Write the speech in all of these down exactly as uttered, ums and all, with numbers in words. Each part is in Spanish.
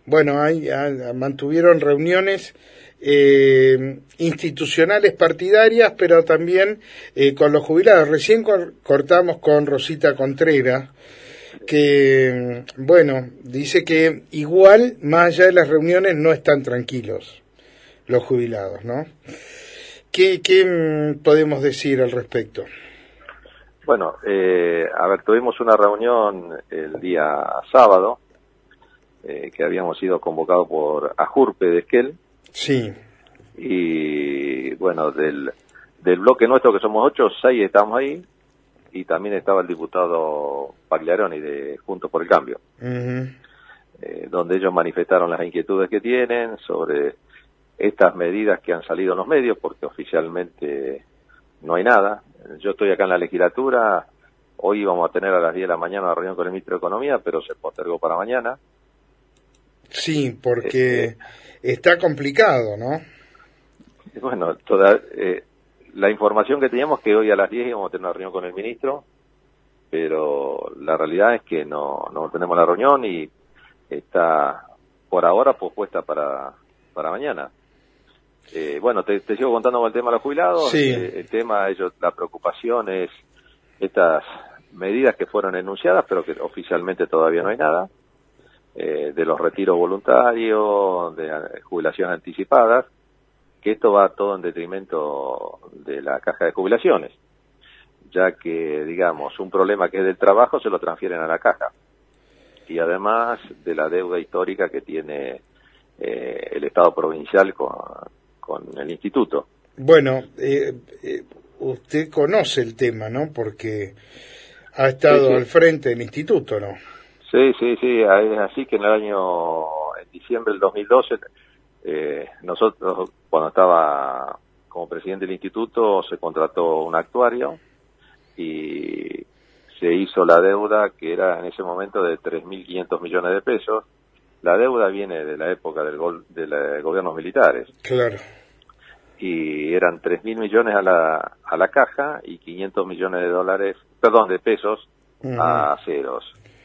Bueno, hay, hay, mantuvieron reuniones eh, institucionales partidarias, pero también eh, con los jubilados. Recién cor cortamos con Rosita Contreras, que, bueno, dice que igual, más allá de las reuniones, no están tranquilos los jubilados, ¿no? ¿Qué, qué podemos decir al respecto? Bueno, eh, a ver, tuvimos una reunión el día sábado, eh, que habíamos sido convocados por Ajurpe de Esquel. Sí. Y, bueno, del, del bloque nuestro, que somos ocho, seis estamos ahí, y también estaba el diputado Pagliaroni de Juntos por el Cambio, uh-huh. eh, donde ellos manifestaron las inquietudes que tienen sobre estas medidas que han salido en los medios, porque oficialmente no hay nada. Yo estoy acá en la legislatura, hoy íbamos a tener a las diez de la mañana una reunión con el ministro de Economía, pero se postergó para mañana. Sí, porque eh, está complicado, ¿no? Bueno, toda, eh, la información que teníamos que hoy a las diez íbamos a tener una reunión con el ministro, pero la realidad es que no, no tenemos la reunión y está por ahora pospuesta para, para mañana. Eh, bueno, te, te sigo contando con el tema de los jubilados. Sí. Eh, el tema, ellos, la preocupación es estas medidas que fueron enunciadas, pero que oficialmente todavía no hay nada, eh, de los retiros voluntarios, de eh, jubilaciones anticipadas, que esto va todo en detrimento de la caja de jubilaciones, ya que, digamos, un problema que es del trabajo se lo transfieren a la caja, y además de la deuda histórica que tiene eh, el Estado provincial con con el instituto. Bueno, eh, eh, usted conoce el tema, ¿no? Porque ha estado sí, sí. al frente del instituto, ¿no? Sí, sí, sí, es así que en el año, en diciembre del dos mil doce, eh, nosotros, cuando estaba como presidente del instituto, se contrató un actuario y se hizo la deuda, que era en ese momento de tres mil quinientos millones de pesos. La deuda viene de la época del gol, de los gobiernos militares. Claro. Y eran tres mil millones a la a la caja y quinientos millones de dólares, perdón, de pesos uh-huh. a ceros.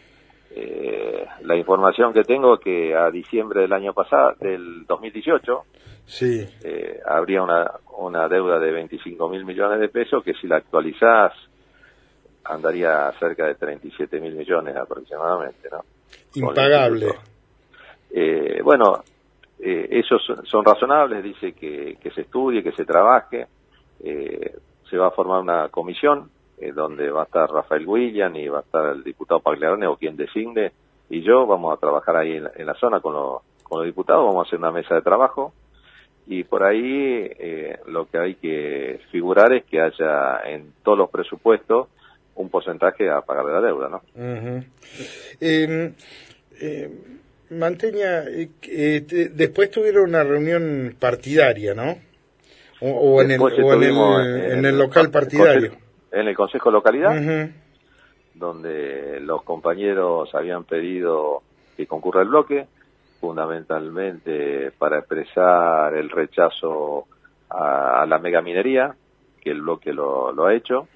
Eh, la información que tengo es que a diciembre del año pasado, del dos mil dieciocho, sí. eh, habría una una deuda de veinticinco mil millones de pesos que si la actualizás andaría cerca de treinta y siete mil millones aproximadamente, ¿no? Impagable. Eh, bueno, eh, esos son, son razonables, dice que, que se estudie, que se trabaje, eh, se va a formar una comisión eh, donde va a estar Rafael William y va a estar el diputado Pagliaroni o quien designe, y yo vamos a trabajar ahí en la, en la zona con, lo, con los diputados, vamos a hacer una mesa de trabajo, y por ahí eh, lo que hay que figurar es que haya en todos los presupuestos un porcentaje a pagar de la deuda, ¿no? Uh-huh. eh, eh, Manteña, eh, eh, después tuvieron una reunión partidaria, ¿no? O, o, en el, o en, el, en, en el local partidario. Consejo, en el Consejo de Localidad, uh-huh. donde los compañeros habían pedido que concurra el bloque, fundamentalmente para expresar el rechazo a, a la megaminería, que el bloque lo, lo ha hecho,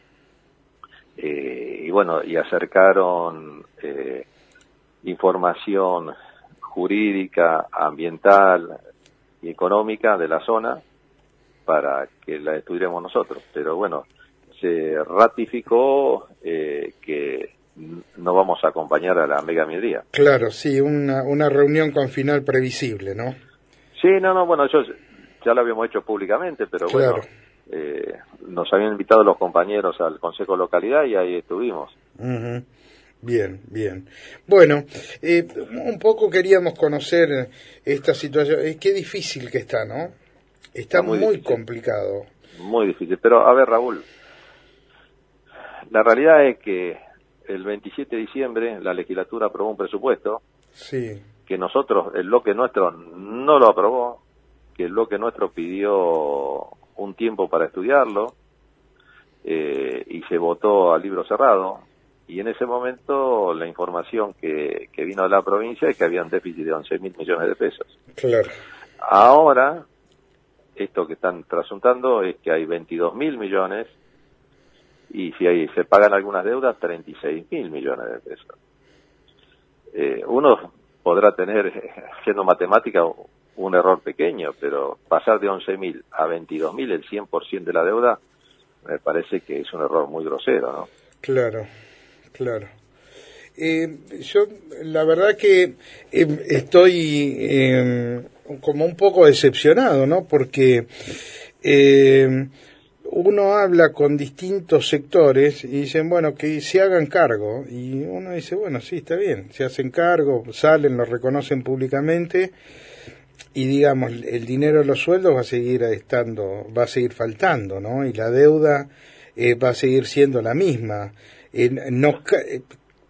eh, y bueno, y acercaron eh, información jurídica, ambiental y económica de la zona para que la estudiemos nosotros. Pero bueno, se ratificó eh, que no vamos a acompañar a la megaminería. Claro, sí, una, una reunión con final previsible, ¿no? Sí, no, no, bueno, yo ya lo habíamos hecho públicamente, pero claro. bueno, eh, nos habían invitado los compañeros al Consejo de Localidad y ahí estuvimos. Uh-huh. Bien, bien. Bueno, eh, un poco queríamos conocer esta situación. Eh, qué difícil que está, ¿no? Está, está muy, muy complicado. Muy difícil. Pero, a ver, Raúl, la realidad es que el veintisiete de diciembre la legislatura aprobó un presupuesto sí. que nosotros, el bloque nuestro, no lo aprobó, que el bloque nuestro pidió un tiempo para estudiarlo eh, y se votó a libro cerrado. Y en ese momento la información que, que vino de la provincia es que había un déficit de once mil millones de pesos. Claro. Ahora, esto que están trasuntando es que hay veintidós mil millones y si hay, se pagan algunas deudas, treinta y seis mil millones de pesos. Eh, uno podrá tener, siendo matemática, un error pequeño, pero pasar de once mil a veintidós mil, el cien por ciento de la deuda, me parece que es un error muy grosero, ¿no? Claro, claro. Eh, yo, la verdad que eh, estoy eh, como un poco decepcionado, ¿no? Porque eh, uno habla con distintos sectores y dicen, bueno, que se hagan cargo. Y uno dice, bueno, sí, está bien, se hacen cargo, salen, lo reconocen públicamente y, digamos, el dinero de los sueldos va a seguir estando, va a seguir faltando, ¿no? Y la deuda eh, va a seguir siendo la misma. Eh, no, eh,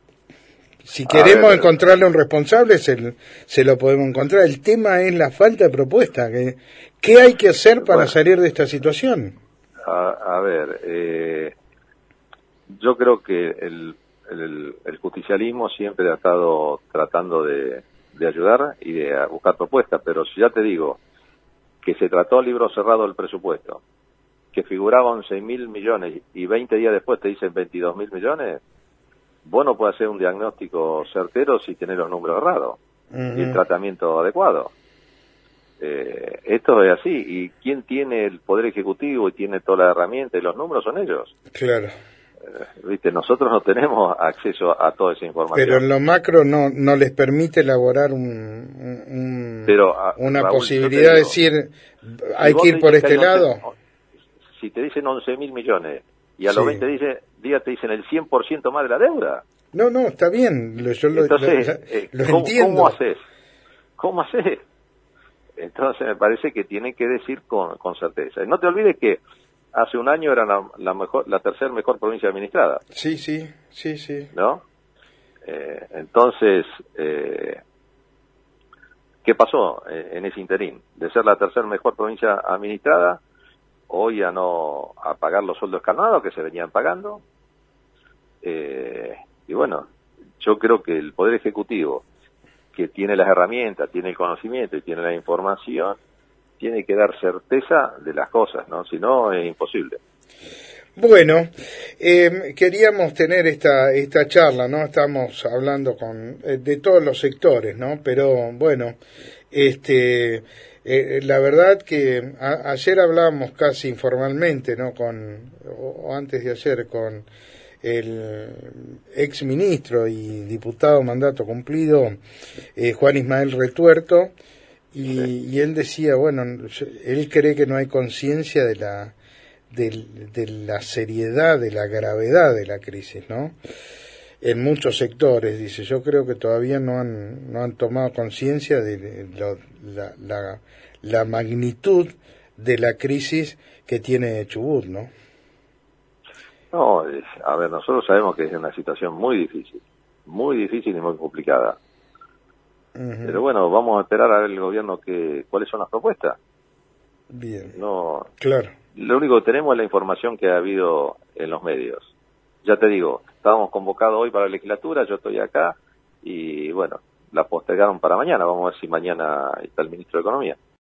si queremos ver, encontrarle un responsable, se, se lo podemos encontrar. El tema es la falta de propuesta. Que, ¿Qué hay que hacer para bueno, salir de esta situación? A, a ver, eh, yo creo que el, el, el justicialismo siempre ha estado tratando de, de ayudar y de buscar propuestas, pero si ya te digo que se trató a libro cerrado el presupuesto, que figuraba once mil millones y veinte días después te dicen veintidós mil millones, vos no podés hacer un diagnóstico certero si tenés los números errados uh-huh. y el tratamiento adecuado. Eh, esto es así, y quien tiene el poder ejecutivo y tiene toda la herramienta y los números son ellos. Claro. Eh, viste, nosotros no tenemos acceso a toda esa información. Pero en lo macro no no les permite elaborar un, un Pero, a, una Raúl, posibilidad de decir hay que ir por este lado. once, si te dicen once mil millones y a sí. los veinte dice, días te dicen el cien por ciento más de la deuda. No, no, está bien. Yo lo, Entonces, lo, eh, lo ¿cómo, entiendo. ¿cómo haces? ¿Cómo haces? Entonces me parece que tienen que decir con, con certeza. Y no te olvides que hace un año era la, la mejor, la tercera mejor provincia administrada. Sí, sí, sí, sí. ¿No? Eh, entonces, eh, ¿qué pasó en ese interín? De ser la tercera mejor provincia administrada, hoy a no a pagar los sueldos escalonados que se venían pagando. Eh, y bueno, yo creo que el Poder Ejecutivo, que tiene las herramientas, tiene el conocimiento y tiene la información, tiene que dar certeza de las cosas, ¿no? Si no, es imposible. Bueno, eh, queríamos tener esta esta charla, ¿no? Estamos hablando con eh, de todos los sectores, ¿no? Pero bueno, este eh, la verdad que a, ayer hablábamos casi informalmente, ¿no? Con o antes de ayer con el ex ministro y diputado mandato cumplido, eh, Juan Ismael Retuerto, y, sí. y él decía, bueno, él cree que no hay conciencia de la de, de la seriedad, de la gravedad de la crisis, ¿no? En muchos sectores, dice, yo creo que todavía no han no han tomado conciencia de lo, la, la, la magnitud de la crisis que tiene Chubut, ¿no? No, a ver, nosotros sabemos que es una situación muy difícil, muy difícil y muy complicada. Uh-huh. Pero bueno, vamos a esperar a ver el gobierno que cuáles son las propuestas. Bien. No, claro. Lo único que tenemos es la información que ha habido en los medios. Ya te digo, estábamos convocados hoy para la legislatura, yo estoy acá y bueno, la postergaron para mañana. Vamos a ver si mañana está el ministro de Economía.